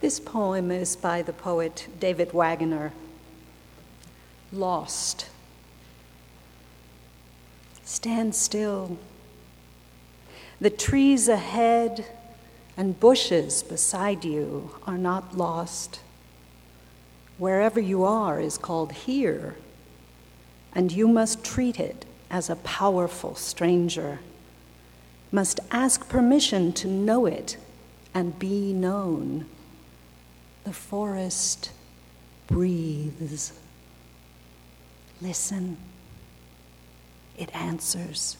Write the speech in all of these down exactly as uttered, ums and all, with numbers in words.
This poem is by the poet David Wagoner. Lost. Stand still. The trees ahead and bushes beside you are not lost. Wherever you are is called here, and you must treat it as a powerful stranger, must ask permission to know it and be known. The forest breathes. Listen. It answers.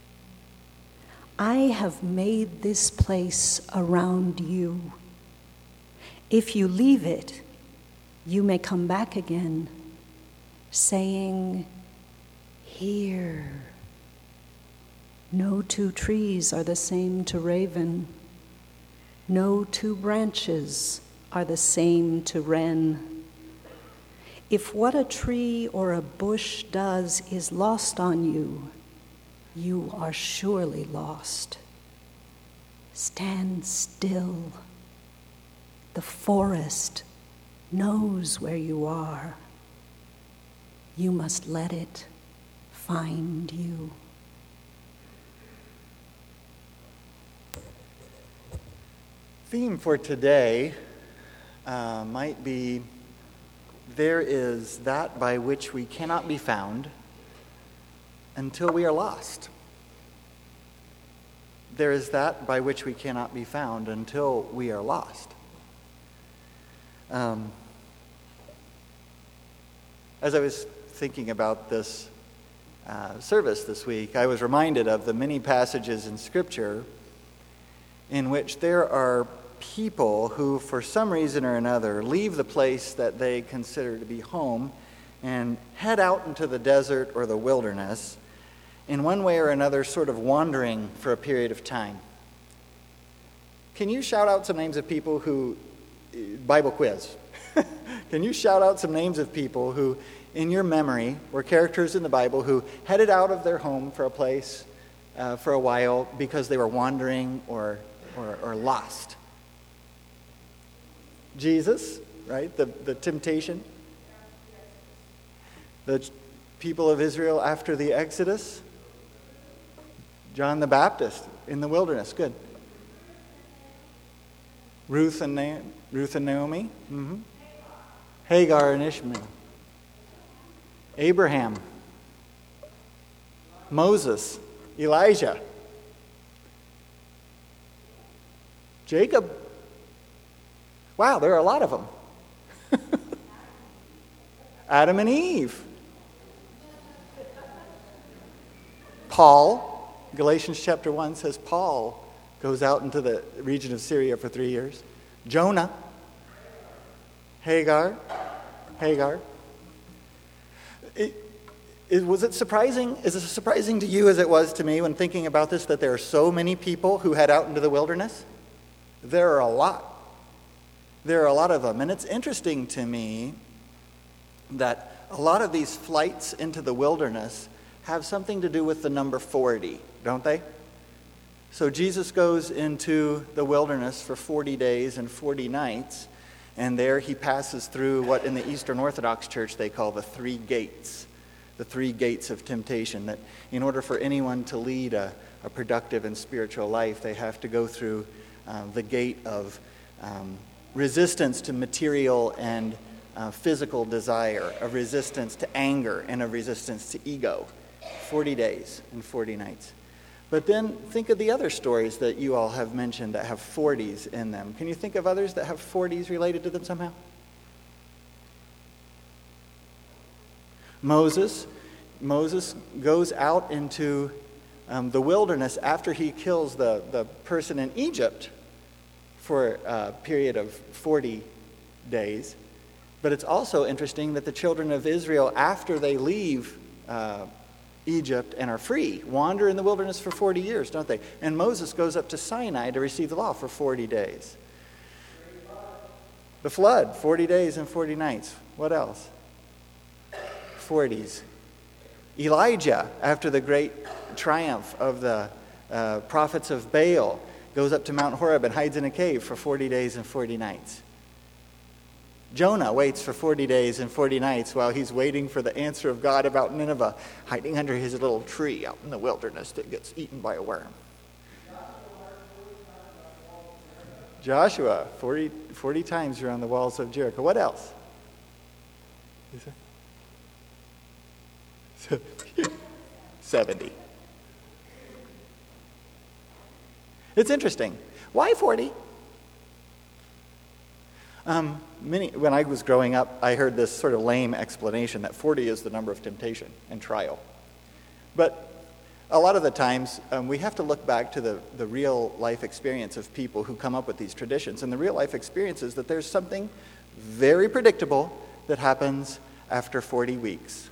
I have made this place around you. If you leave it, you may come back again, saying, here. No two trees are the same to raven. No two branches are the same to wren. If what a tree or a bush does is lost on you, you are surely lost. Stand still. The forest knows where you are. You must let it find you. Theme for today uh, might be, there is that by which we cannot be found until we are lost. There is that by which we cannot be found until we are lost. Um, as I was thinking about this uh, service this week, I was reminded of the many passages in Scripture in which there are people who, for some reason or another, leave the place that they consider to be home and head out into the desert or the wilderness, in one way or another, sort of wandering for a period of time. Can you shout out some names of people who, Bible quiz, can you shout out some names of people who, in your memory, were characters in the Bible who headed out of their home for a place uh, for a while because they were wandering or, or, or lost? Jesus, right? The, the temptation. The people of Israel after the Exodus. John the Baptist in the wilderness. Good. Ruth and, Na- Ruth and Naomi. Mm-hmm. Hagar and Ishmael. Abraham. Moses. Elijah. Jacob. Wow, there are a lot of them. Adam and Eve. Paul, Galatians chapter one says Paul goes out into the region of Syria for three years. Jonah. Hagar. Hagar. It, it, was it surprising? Is it surprising to you as it was to me when thinking about this that there are so many people who head out into the wilderness? There are a lot. There are a lot of them. And it's interesting to me that a lot of these flights into the wilderness have something to do with the number forty, don't they? So Jesus goes into the wilderness for forty days and forty nights, and there he passes through what in the Eastern Orthodox Church they call the three gates, the three gates of temptation, that in order for anyone to lead a, a productive and spiritual life, they have to go through uh, the gate of um, resistance to material and uh, physical desire, of resistance to anger, and of resistance to ego. forty days and forty nights. But then think of the other stories that you all have mentioned that have forties in them. Can you think of others that have forties related to them somehow? Moses. Moses goes out into um, the wilderness after he kills the, the person in Egypt for a period of forty days. But it's also interesting that the children of Israel, after they leave uh, Egypt and are free, wander in the wilderness for forty years, don't they? And Moses goes up to Sinai to receive the law for forty days. The flood, forty days and forty nights. What else? forties. Elijah, after the great triumph of the uh, prophets of Baal, goes up to Mount Horeb and hides in a cave for forty days and forty nights. Jonah waits for forty days and forty nights while he's waiting for the answer of God about Nineveh, hiding under his little tree out in the wilderness that gets eaten by a worm. Joshua, forty, forty times around the walls of Jericho. What else? seventy. It's interesting. Why forty? Um, many, when I was growing up, I heard this sort of lame explanation that forty is the number of temptation and trial. But a lot of the times, um, we have to look back to the, the real life experience of people who come up with these traditions. And the real life experience is that there's something very predictable that happens after forty weeks.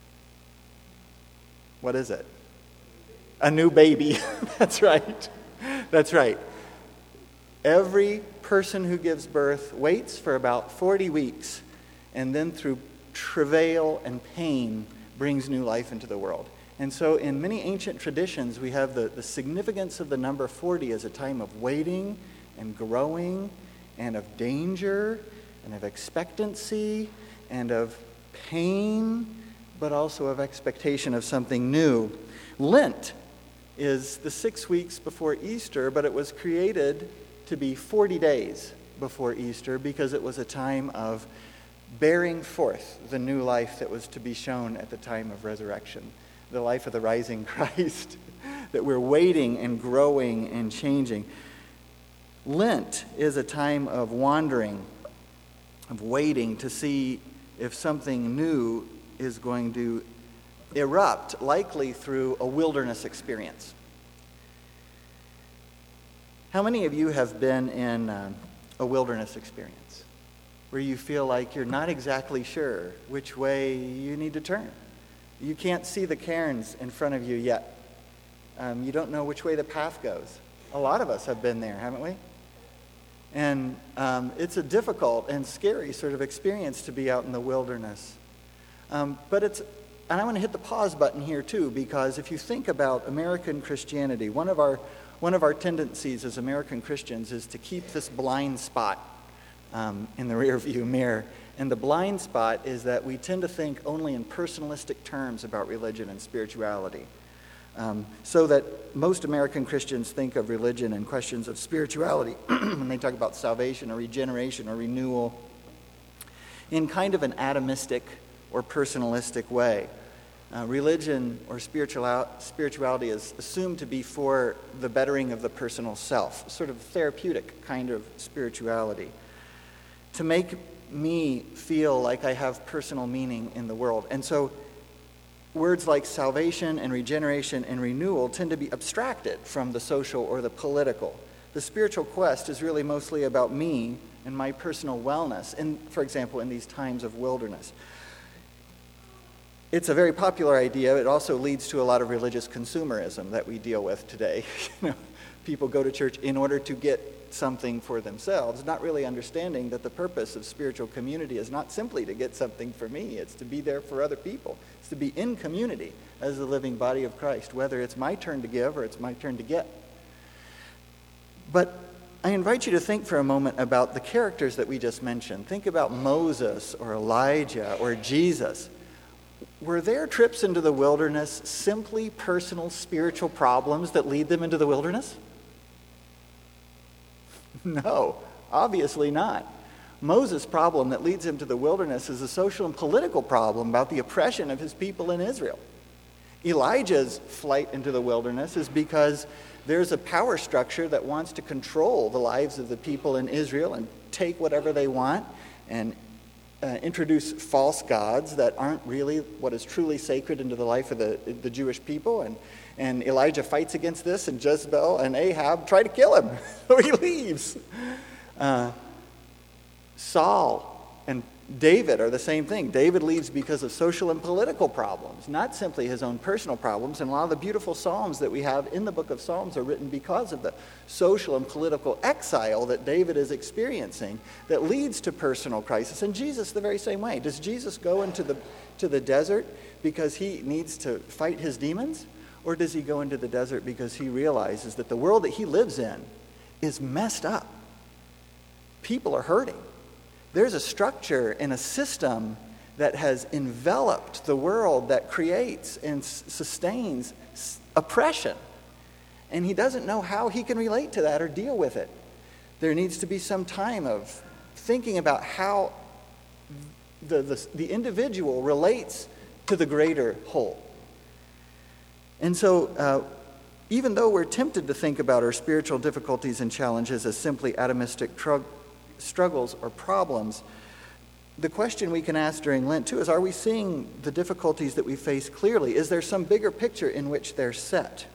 What is it? A new baby. That's right. That's right. Every person who gives birth waits for about forty weeks, and then through travail and pain brings new life into the world. And so in many ancient traditions, we have the, the significance of the number forty as a time of waiting and growing and of danger and of expectancy and of pain, but also of expectation of something new. Lent is the six weeks before Easter, but it was created to be forty days before Easter because it was a time of bearing forth the new life that was to be shown at the time of resurrection, the life of the rising Christ, that we're waiting and growing and changing. Lent is a time of wandering, of waiting to see if something new is going to erupt, likely through a wilderness experience. How many of you have been in uh, a wilderness experience where you feel like you're not exactly sure which way you need to turn? You can't see the cairns in front of you yet. Um, you don't know which way the path goes. A lot of us have been there, haven't we? And um, it's a difficult and scary sort of experience to be out in the wilderness. Um, but it's, and I want to hit the pause button here too, because if you think about American Christianity, one of our one of our tendencies as American Christians is to keep this blind spot um, in the rearview mirror. And the blind spot is that we tend to think only in personalistic terms about religion and spirituality. Um, so that most American Christians think of religion and questions of spirituality when they talk about salvation or regeneration or renewal in kind of an atomistic or personalistic way. Uh, religion or spiritual, spirituality is assumed to be for the bettering of the personal self, sort of therapeutic kind of spirituality, to make me feel like I have personal meaning in the world. And so words like salvation and regeneration and renewal tend to be abstracted from the social or the political. The spiritual quest is really mostly about me and my personal wellness, in, for example, in these times of wilderness. It's a very popular idea. It also leads to a lot of religious consumerism that we deal with today. You know, people go to church in order to get something for themselves, not really understanding that the purpose of spiritual community is not simply to get something for me. It's to be there for other people. It's to be in community as the living body of Christ, whether it's my turn to give or it's my turn to get. But I invite you to think for a moment about the characters that we just mentioned. Think about Moses or Elijah or Jesus. Were their trips into the wilderness simply personal spiritual problems that lead them into the wilderness? No, obviously not. Moses' problem that leads him to the wilderness is a social and political problem about the oppression of his people in Israel. Elijah's flight into the wilderness is because there's a power structure that wants to control the lives of the people in Israel and take whatever they want and uh, introduce false gods that aren't really what is truly sacred into the life of the, the Jewish people. And, and Elijah fights against this, and Jezebel and Ahab try to kill him. So he leaves. Uh, Saul and David are the same thing. David leaves because of social and political problems, not simply his own personal problems. And a lot of the beautiful Psalms that we have in the book of Psalms are written because of the social and political exile that David is experiencing that leads to personal crisis. And Jesus the very same way. Does Jesus go into the, to the desert because he needs to fight his demons? Or does he go into the desert because he realizes that the world that he lives in is messed up? People are hurting. there's a structure and a system that has enveloped the world that creates and s- sustains s- oppression. And he doesn't know how he can relate to that or deal with it. There needs to be some time of thinking about how the, the, the individual relates to the greater whole. And so, uh, even though we're tempted to think about our spiritual difficulties and challenges as simply atomistic tr- struggles or problems, the question we can ask during Lent, too, is are we seeing the difficulties that we face clearly? Is there some bigger picture in which they're set?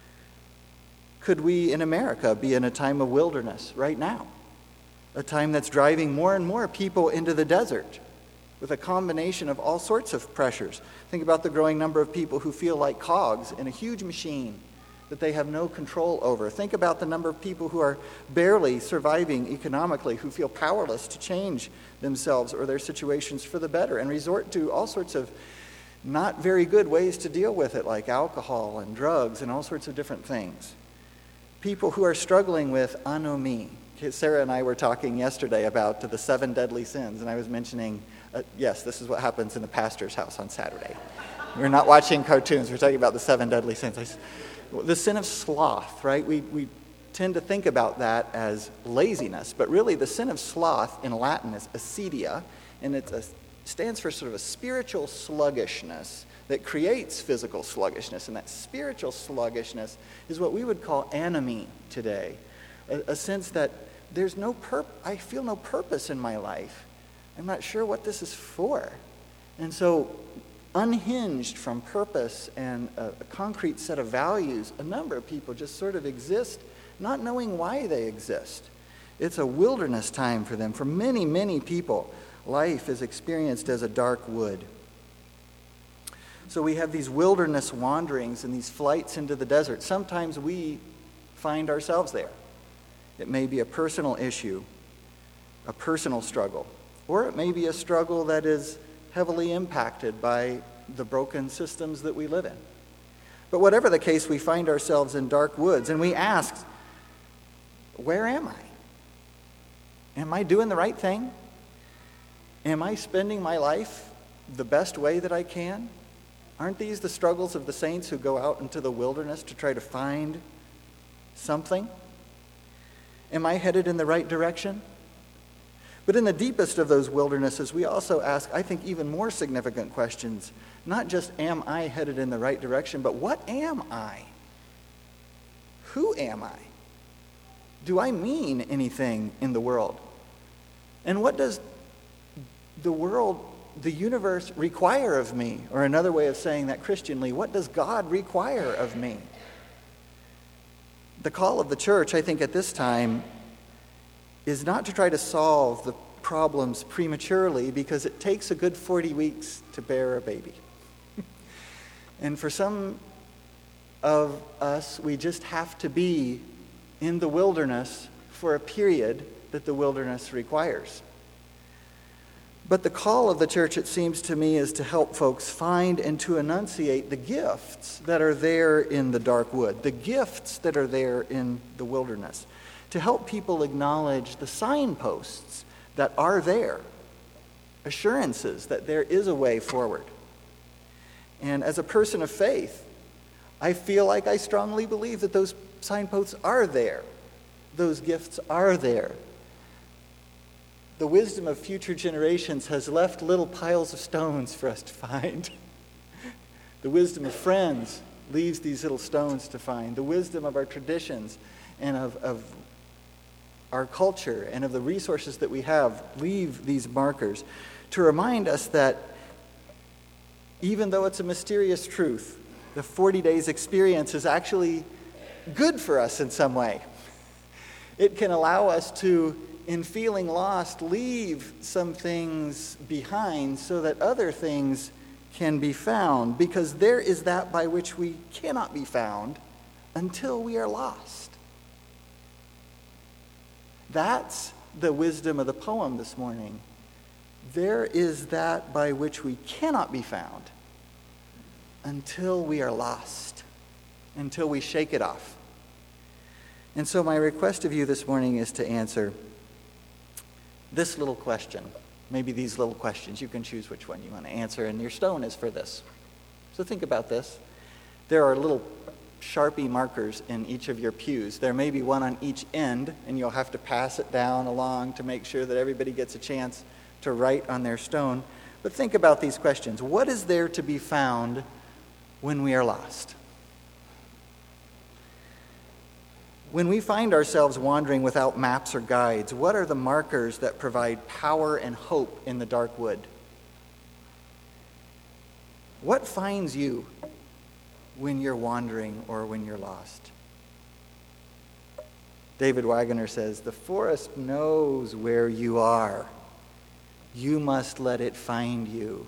Could we in America be in a time of wilderness right now? A time that's driving more and more people into the desert with a combination of all sorts of pressures. Think about the growing number of people who feel like cogs in a huge machine that they have no control over. Think about the number of people who are barely surviving economically, who feel powerless to change themselves or their situations for the better and resort to all sorts of not very good ways to deal with it, like alcohol and drugs and all sorts of different things. People who are struggling with anomie. Sarah and I were talking yesterday about the seven deadly sins, and I was mentioning, uh, yes, this is what happens in the pastor's house on Saturday. We're not watching cartoons, we're talking about the seven deadly sins. I, The sin of sloth, right? We we tend to think about that as laziness, but really the sin of sloth in Latin is acedia, and it stands for sort of a spiritual sluggishness that creates physical sluggishness, and that spiritual sluggishness is what we would call anomie today, a, a sense that there's no purp- I feel no purpose in my life. I'm not sure what this is for. And so unhinged from purpose and a, a concrete set of values, a number of people just sort of exist, not knowing why they exist. It's a wilderness time for them. For many, many people, life is experienced as a dark wood. So we have these wilderness wanderings and these flights into the desert. Sometimes we find ourselves there. It may be a personal issue, a personal struggle, or it may be a struggle that is heavily impacted by the broken systems that we live in. But whatever the case, we find ourselves in dark woods, and we ask, where am I? Am I doing the right thing? Am I spending my life the best way that I can? Aren't these the struggles of the saints who go out into the wilderness to try to find something? Am I headed in the right direction? But in the deepest of those wildernesses, we also ask, I think, even more significant questions. Not just, am I headed in the right direction, but what am I? Who am I? Do I mean anything in the world? And what does the world, the universe, require of me? Or another way of saying that Christianly, what does God require of me? The call of the church, I think, at this time is not to try to solve the problems prematurely, because it takes a good forty weeks to bear a baby. And for some of us, we just have to be in the wilderness for a period that the wilderness requires. But the call of the church, it seems to me, is to help folks find and to enunciate the gifts that are there in the dark wood, the gifts that are there in the wilderness, to help people acknowledge the signposts that are there, assurances that there is a way forward. And as a person of faith, I feel like I strongly believe that those signposts are there. Those gifts are there. The wisdom of future generations has left little piles of stones for us to find. The wisdom of friends leaves these little stones to find. The wisdom of our traditions and of, of our culture and of the resources that we have leave these markers to remind us that even though it's a mysterious truth, the forty days experience is actually good for us in some way. It can allow us to, in feeling lost, leave some things behind so that other things can be found, because there is that by which we cannot be found until we are lost. That's the wisdom of the poem this morning. There is that by which we cannot be found until we are lost, until we shake it off. And so my request of you this morning is to answer, this little question, maybe these little questions. You can choose which one you want to answer, and your stone is for this. So think about this. There are little Sharpie markers in each of your pews. There may be one on each end, and you'll have to pass it down along to make sure that everybody gets a chance to write on their stone. But think about these questions. What is there to be found when we are lost? When we find ourselves wandering without maps or guides, what are the markers that provide power and hope in the dark wood? What finds you when you're wandering or when you're lost? David Wagoner says, "The forest knows where you are. You must let it find you."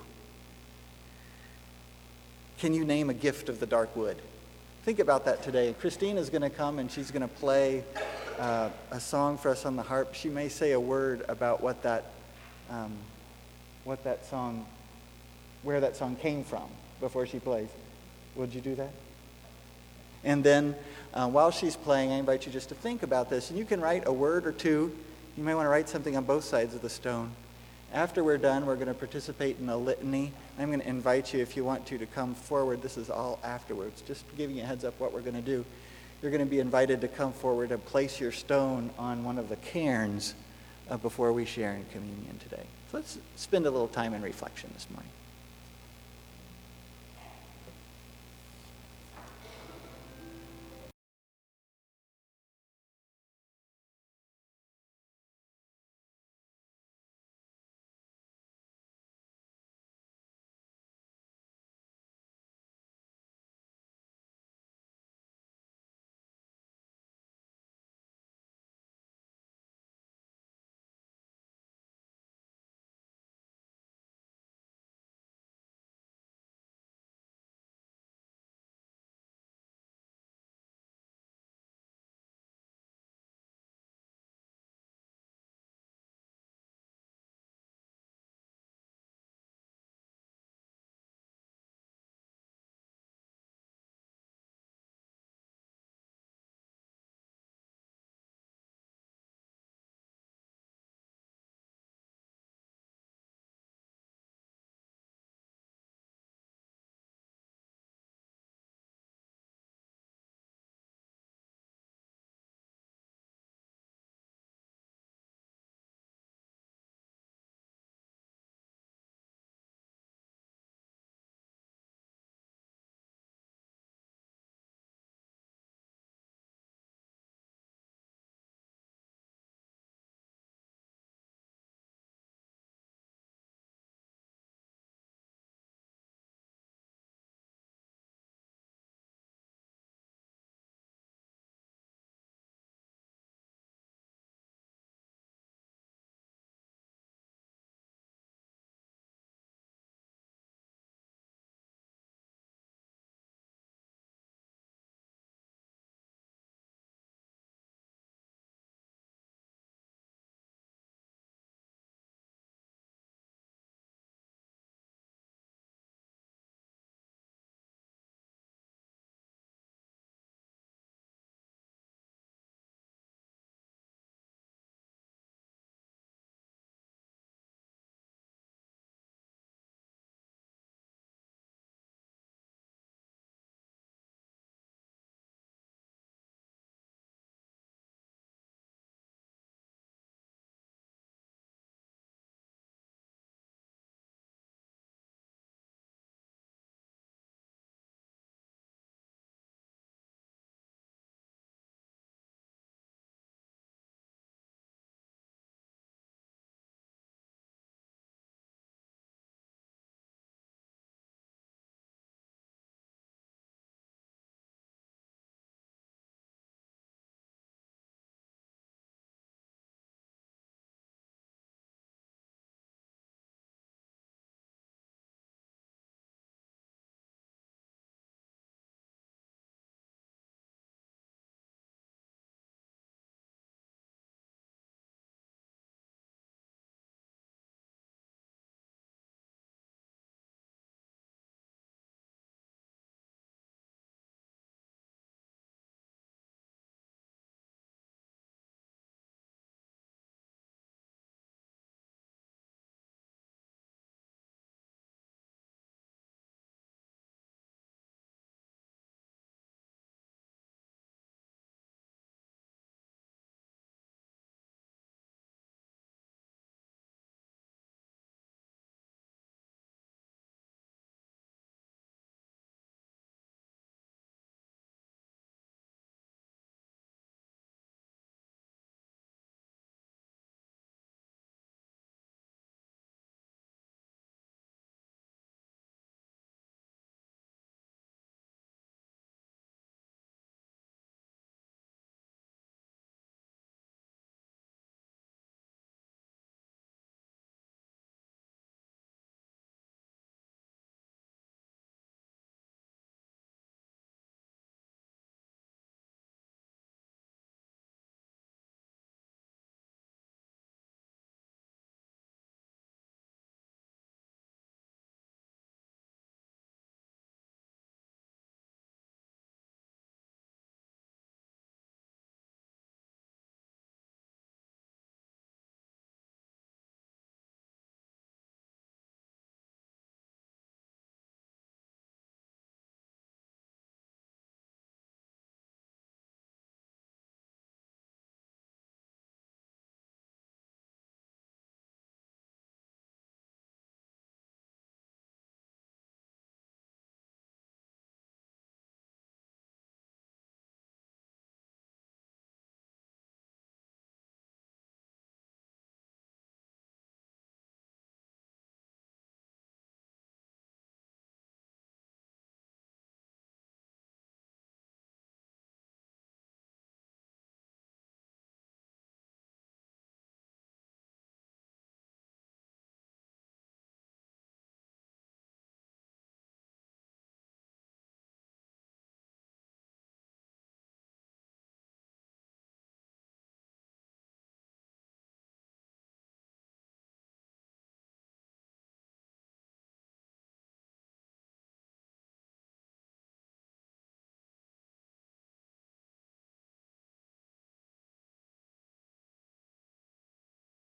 Can you name a gift of the dark wood? Think about that today. Christine is going to come and she's going to play uh, a song for us on the harp. She may say a word about what that, um, what that song, where that song came from before she plays. Would you do that? And then uh, while she's playing, I invite you just to think about this. And you can write a word or two. You may want to write something on both sides of the stone. After we're done, we're going to participate in a litany. I'm going to invite you, if you want to, to come forward. This is all afterwards. Just giving you a heads up what we're going to do. You're going to be invited to come forward and place your stone on one of the cairns uh, before we share in communion today. So let's spend a little time in reflection this morning.